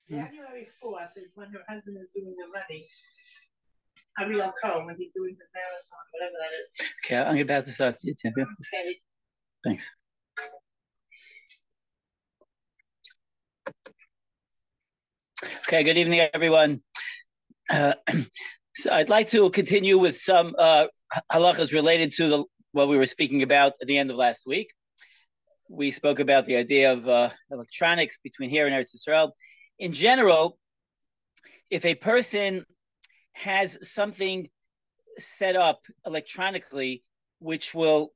January 4th is when her husband is doing the running. Ariel Cohen, when he's doing the marathon, whatever that is. Okay, I'm about to start. Okay. Thanks. Okay, good evening, everyone. So I'd like to continue with some halachas related to what we were speaking about at the end of last week. We spoke about the idea of electronics between here and Eretz Yisrael. In general, if a person has something set up electronically, which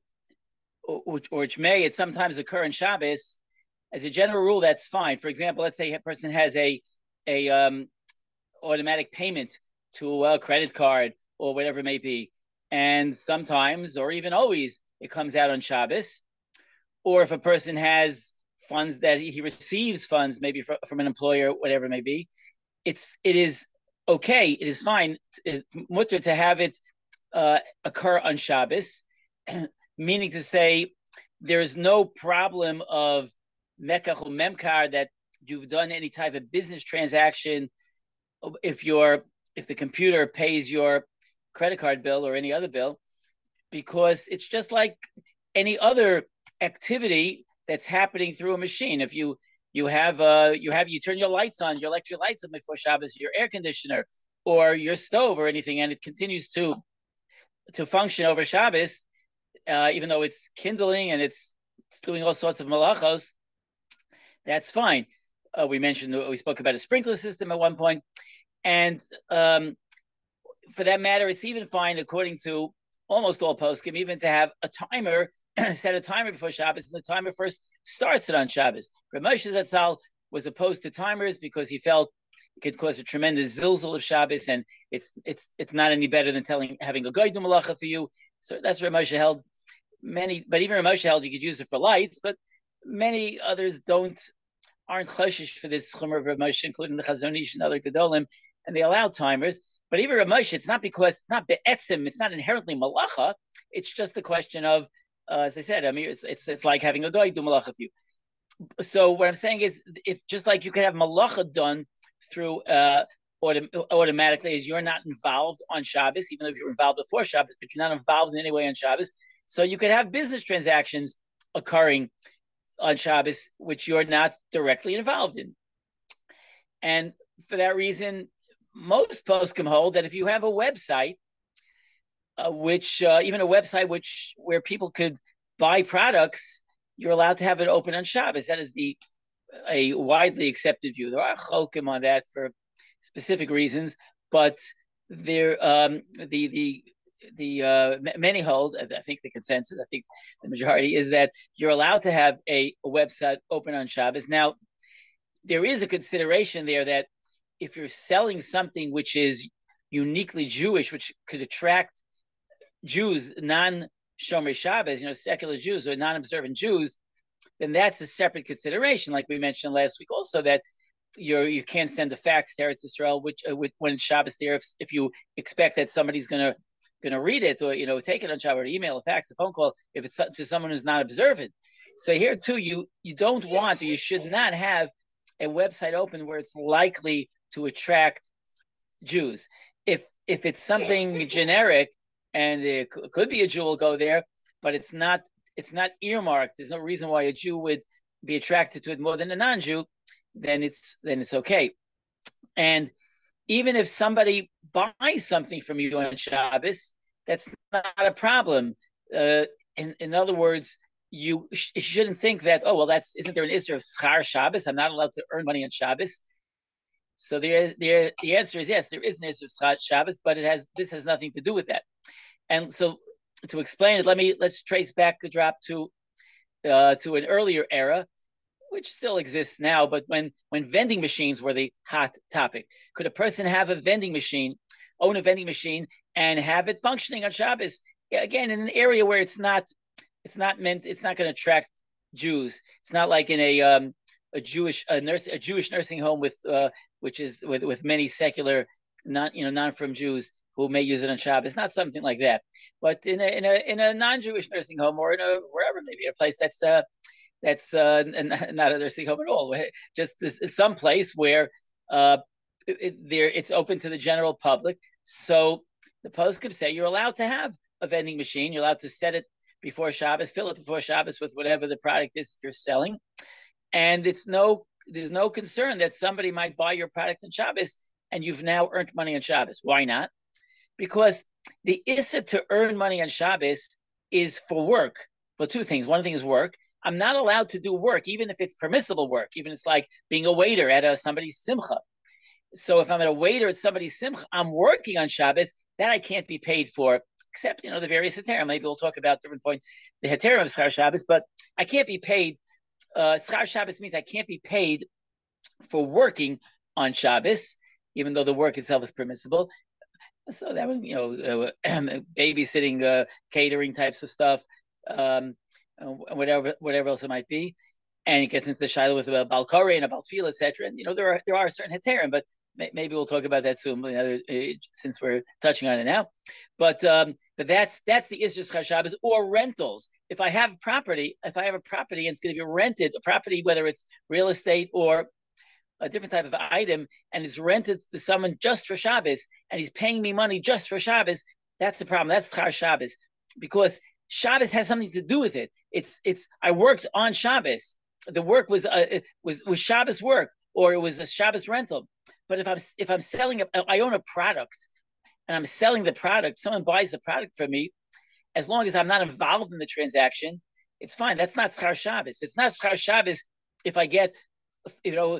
may at sometimes occur in Shabbos, as a general rule, that's fine. For example, let's say a person has a automatic payment to a credit card or whatever it may be, and sometimes, or even always, it comes out on Shabbos. Or if a person has funds that he receives funds, maybe from an employer, whatever it may be, it is okay. It is fine. It's mutter to have it occur on Shabbos, meaning to say there is no problem of mekach or memkar that you've done any type of business transaction. If the computer pays your credit card bill or any other bill, because it's just like any other activity that's happening through a machine. If you turn your lights on, your electric lights on before Shabbos, your air conditioner or your stove or anything, and it continues to function over Shabbos, even though it's kindling and it's doing all sorts of malachos, that's fine. We spoke about a sprinkler system at one point, and for that matter, it's even fine according to almost all poskim, even to have a timer, set a timer before Shabbos, and the timer first starts it on Shabbos. Rav Moshe Zatzal was opposed to timers because he felt it could cause a tremendous zilzal of Shabbos, and it's not any better than having a goy do malacha for you. So that's Rav Moshe held. But even Rav Moshe held you could use it for lights, but many others aren't choshish for this chumrah of Rav Moshe, including the Chazon Ish and other gedolim, and they allow timers. But even Rav Moshe, it's not because it's not be'etzim, it's not inherently malacha. It's just a question of, as I said, I mean, it's like having a goy do malacha for you. So what I'm saying is, if just like you can have malacha done through automatically, as you're not involved on Shabbos, even though if you're involved before Shabbos, but you're not involved in any way on Shabbos, so you could have business transactions occurring on Shabbos, which you're not directly involved in. And for that reason, most poskim hold that if you have a website, even a website where people could buy products, you're allowed to have it open on Shabbos. That is a widely accepted view. There are cholkim on that for specific reasons, but there many hold, I think the consensus, I think the majority is that you're allowed to have a website open on Shabbos. Now, there is a consideration there that if you're selling something which is uniquely Jewish, which could attract Jews, non-Shomer Shabbos, secular Jews or non-observant Jews, then that's a separate consideration. Like we mentioned last week also, that you can't send a fax to Eretz Yisrael when it's Shabbos there if you expect that somebody's going to read it or take it on Shabbos, or email, a fax, a phone call, if it's to someone who's not observant. So here too, you don't want, or you should not have a website open where it's likely to attract Jews. If it's something generic, and it could be a Jew will go there, but it's not earmarked, there's no reason why a Jew would be attracted to it more than a non-Jew, then it's okay. And even if somebody buys something from you on Shabbos, that's not a problem. In other words, you shouldn't think that, oh, well, isn't there an issue of schar Shabbos? I'm not allowed to earn money on Shabbos. So the answer is yes, there is an issue of schar Shabbos, but this has nothing to do with that. And so to explain it, let's trace back a drop to an earlier era, which still exists now, but when vending machines were the hot topic. Could a person own a vending machine, and have it functioning on Shabbos? Again, in an area where it's not going to attract Jews. It's not like in a Jewish nursing home with many secular non from Jews who may use it on Shabbos. It's not something like that. But in a non-Jewish nursing home, or wherever, maybe a place that's not a nursing home at all, just some place where It's open to the general public. So the poskim say you're allowed to have a vending machine. You're allowed to set it before Shabbos, fill it before Shabbos with whatever the product is that you're selling, and there's no concern that somebody might buy your product on Shabbos and you've now earned money on Shabbos. Why not? Because the issa to earn money on Shabbos is for work. Well, two things. One thing is work. I'm not allowed to do work, even if it's permissible work, even if it's like being a waiter at somebody's simcha. So if I'm a waiter at somebody's simcha, I'm working on Shabbos, that I can't be paid for, except, the various heterim. Maybe we'll talk about different point, the heterim of Schar Shabbos, but I can't be paid. Schar Shabbos means I can't be paid for working on Shabbos, even though the work itself is permissible. So that would, babysitting, catering types of stuff, whatever else it might be, and it gets into the shiloh with a balkore and a baltfil, etc. And there are certain heterim, but maybe we'll talk about that soon, since we're touching on it now. But that's the Isra Schar Shabbos, or rentals. If I have a property and it's going to be rented, a property, whether it's real estate or a different type of item, and it's rented to someone just for Shabbos, and he's paying me money just for Shabbos, that's the problem. That's Schar Shabbos, because Shabbos has something to do with it. It's I worked on Shabbos. The work was Shabbos work, or it was a Shabbos rental. But if I'm selling I own a product and I'm selling the product, someone buys the product from me, as long as I'm not involved in the transaction, it's fine. That's not Schar Shabbos. It's not Schar Shabbos if I get $1.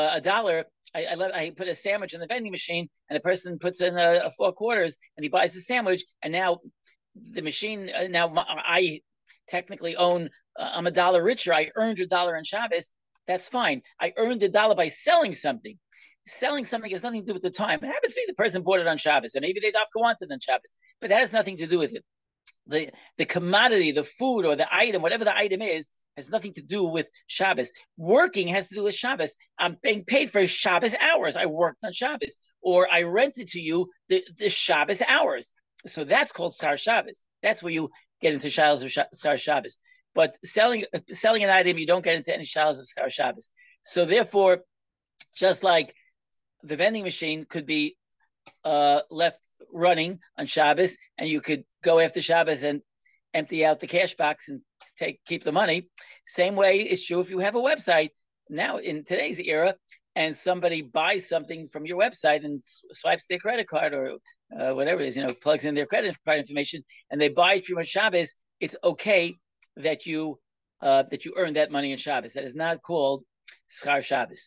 I put a sandwich in the vending machine, and the person puts in a 4 quarters, and he buys the sandwich, and now the machine, I technically own, I'm $1 richer. I earned $1 on Shabbos. That's fine. I earned $1 by selling something. Selling something has nothing to do with the time. It happens to be the person bought it on Shabbos, and maybe they dafka want it on Shabbos, but that has nothing to do with it. The commodity, the food, or the item, whatever the item is, has nothing to do with Shabbos. Working has to do with Shabbos. I'm being paid for Shabbos hours. I worked on Shabbos, or I rented to you the Shabbos hours. So that's called Schar Shabbos. That's where you get into shilas of Schar Shabbos. But selling an item, you don't get into any shilas of Schar Shabbos. So therefore, just like the vending machine could be left running on Shabbos, and you could go after Shabbos and empty out the cash box and keep the money. Same way is true if you have a website now in today's era, and somebody buys something from your website and swipes their credit card or whatever it is, plugs in their credit card information, and they buy it from you on Shabbos. It's okay that you earn that money on Shabbos. That is not called Schar Shabbos.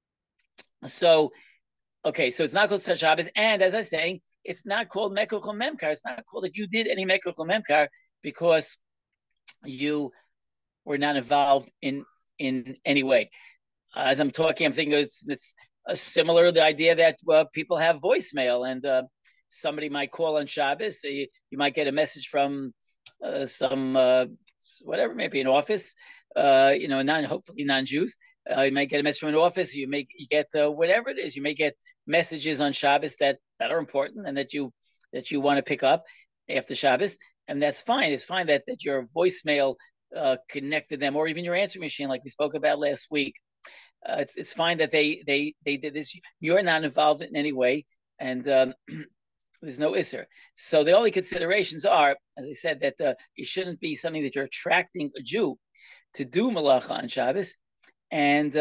So it's not called Schar Shabbos, and as I was saying, it's not called Mekul Kol Memkar. It's not called that you did any Mekul Kol Memkar because you were not involved in any way. As I'm talking, I'm thinking it's similar the idea that people have voicemail, and somebody might call on Shabbos. You might get a message from some whatever, maybe an office, hopefully non-Jews. You might get a message from an office. You get whatever it is. You may get messages on Shabbos that are important and that you want to pick up after Shabbos, and that's fine. It's fine that your voicemail connected them, or even your answering machine, like we spoke about last week. It's fine that they did this. You're not involved in any way, and there's no isser. So the only considerations are, as I said, that it shouldn't be something that you're attracting a Jew to do malacha on Shabbos, and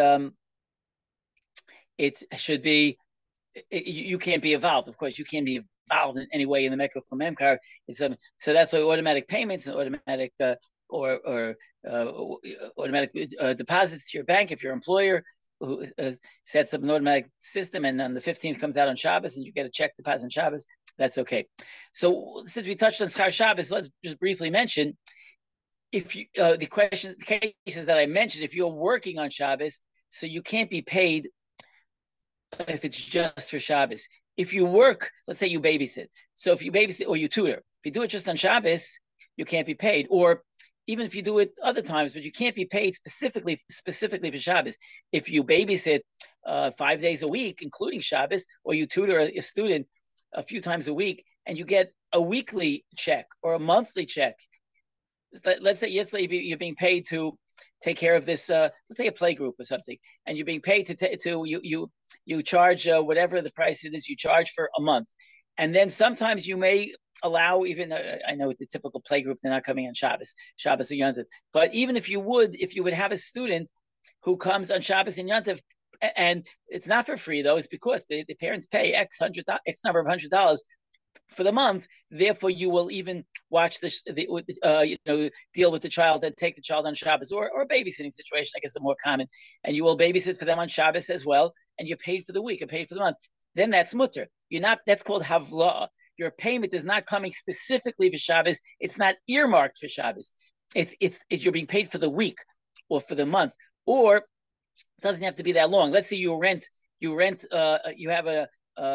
it should be. You can't be involved. Of course, you can't be involved in any way in the Mekul Kol Memkar. So that's why automatic payments and automatic or automatic deposits to your bank, if your employer who sets up an automatic system, and on the 15th comes out on Shabbos and you get a check deposit on Shabbos, that's okay. So since we touched on Schar Shabbos, let's just briefly mention, if you the cases that I mentioned, if you're working on Shabbos, so you can't be paid if it's just for Shabbos. If you work, let's say you babysit. So if you babysit or you tutor, if you do it just on Shabbos, you can't be paid. Or even if you do it other times, but you can't be paid specifically for Shabbos. If you babysit 5 days a week, including Shabbos, or you tutor a student a few times a week, and you get a weekly check or a monthly check. Let's say yesterday you're being paid to take care of this. Let's say a play group or something, and you're being paid you charge whatever the price it is you charge for a month, and then sometimes you may allow even I know the typical play group they're not coming on Shabbos or Yontif, but even if you would have a student who comes on Shabbos and Yontif, and it's not for free though, it's because the parents pay X number of $100 for the month. Therefore, you will even watch deal with the child and take the child on Shabbos or a babysitting situation. I guess is more common, and you will babysit for them on Shabbos as well, and you're paid for the week, you're paid for the month. Then that's mutter. You're not. That's called havla. Your payment is not coming specifically for Shabbos. It's not earmarked for Shabbos. It's you're being paid for the week or for the month, or it doesn't have to be that long. Let's say you have a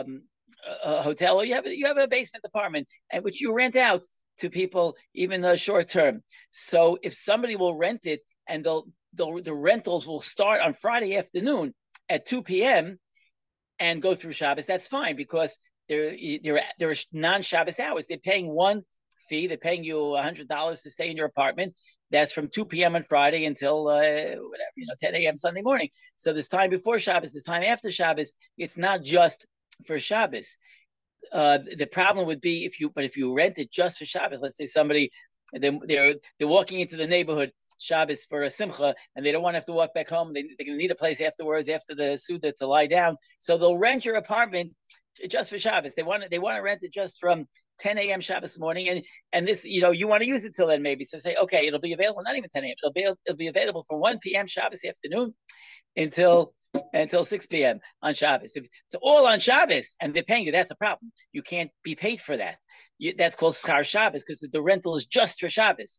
hotel, or you have a basement apartment, and which you rent out to people even short term. So if somebody will rent it, and the rentals will start on Friday afternoon at 2 p.m. and go through Shabbos, that's fine, because they're non-Shabbos hours. They're paying one fee. They're paying you $100 to stay in your apartment. That's from 2 p.m. on Friday until 10 a.m. Sunday morning. So this time before Shabbos, this time after Shabbos, it's not just for Shabbos. The problem would be if you rent it just for Shabbos. Let's say somebody they're walking into the neighborhood Shabbos for a simcha, and they don't want to have to walk back home. They're going to need a place afterwards after the Suda to lie down. So they'll rent your apartment just for Shabbos. They want to rent it just from 10 a.m. Shabbos morning, and this you want to use it till then maybe. So say okay, it'll be available not even 10 a.m. It'll be available from 1 p.m. Shabbos afternoon until 6 p.m. on Shabbos. If it's all on Shabbos and they're paying you, that's a problem. You can't be paid for that. That's called schar Shabbos, because the rental is just for Shabbos.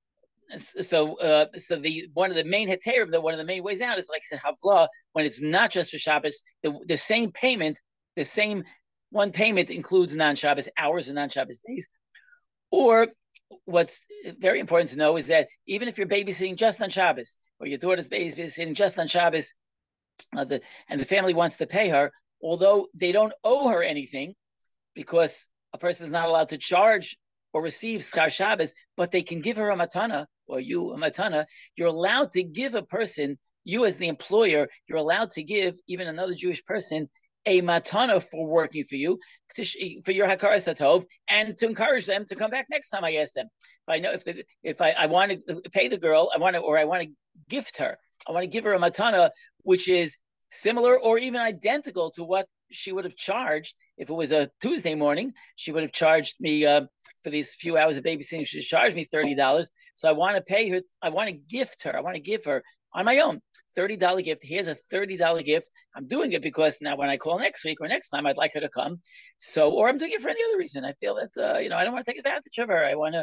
So the one of the main heterim, one of the main ways out is, like I said, havla, when it's not just for Shabbos, the same payment, the same one payment includes non-Shabbos hours and non-Shabbos days. Or what's very important to know is that even if you're babysitting just on Shabbos, or your daughter's babysitting just on Shabbos, and the family wants to pay her, although they don't owe her anything, because a person is not allowed to charge or receive schar Shabbos, but they can give her a matana, or you a matana. You're allowed to give a person, you as the employer, you're allowed to give even another Jewish person a matana for working for you, for your hakaras hatov, and to encourage them to come back next time. I ask them if I want to pay the girl, I want to gift her. I want to give her a matana which is similar or even identical to what she would have charged if it was a Tuesday morning. She would have charged me for these few hours of babysitting. She charged me $30. So I want to pay her. I want to gift her. I want to give her on my own $30 gift. Here's a $30 gift. I'm doing it because now when I call next week or next time, I'd like her to come. So, or I'm doing it for any other reason. I feel that I don't want to take advantage of her. I want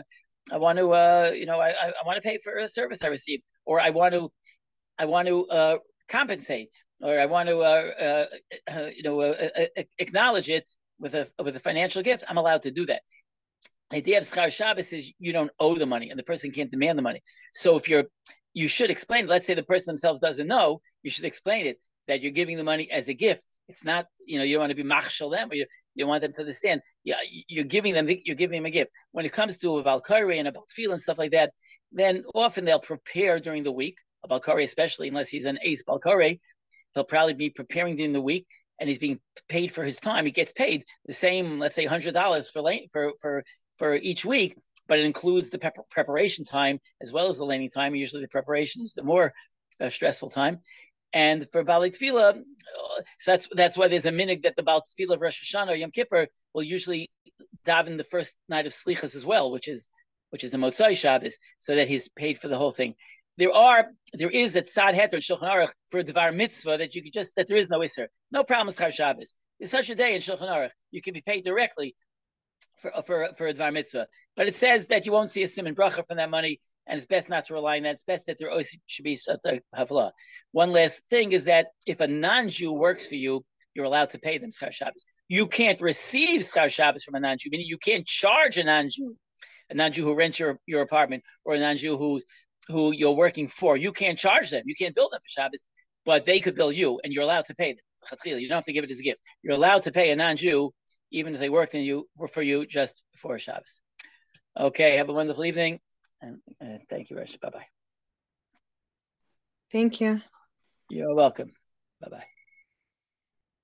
to pay for a service I received, or I want to compensate, or I want to acknowledge it with a financial gift. I'm allowed to do that. The idea of schar Shabbos is you don't owe the money, and the person can't demand the money. So if you should explain it. Let's say the person themselves doesn't know, you should explain it, that you're giving the money as a gift. It's not, you don't want to be machshel them, or you want them to understand. Yeah, you're giving them a gift. When it comes to a Valkyrie and a Baltfil and stuff like that, then often they'll prepare during the week. A Balkari, especially unless he's an ace Balkari, he'll probably be preparing during the week, and he's being paid for his time. He gets paid the same, let's say $100 for each week, but it includes the preparation time as well as the laning time. Usually the preparation is the more stressful time. And for Balei Tefillah, so that's why there's a minhag that the Balei Tefillah of Rosh Hashanah or Yom Kippur will usually daven the first night of Slichas as well, which is the Motzai Shabbos, so that he's paid for the whole thing. There is a tzad heter in Shulchan Aruch for a devar mitzvah that there is no isser, no problem with schar Shabbos. There's such a day in Shulchan Aruch you can be paid directly for a devar mitzvah, but it says that you won't see a siman bracha from that money, and it's best not to rely on that. It's best that there always should be such a havla. One last thing is that if a non-Jew works for you, you're allowed to pay them schar Shabbos. You can't receive schar Shabbos from a non-Jew, meaning you can't charge a non-Jew who rents your apartment, or a non-Jew who you're working for. You can't charge them. You can't bill them for Shabbos, but they could bill you, and you're allowed to pay them. You don't have to give it as a gift. You're allowed to pay a non-Jew, even if they worked for you just before Shabbos. Okay, have a wonderful evening, and thank you, Rich. Bye-bye. Thank you. You're welcome. Bye-bye.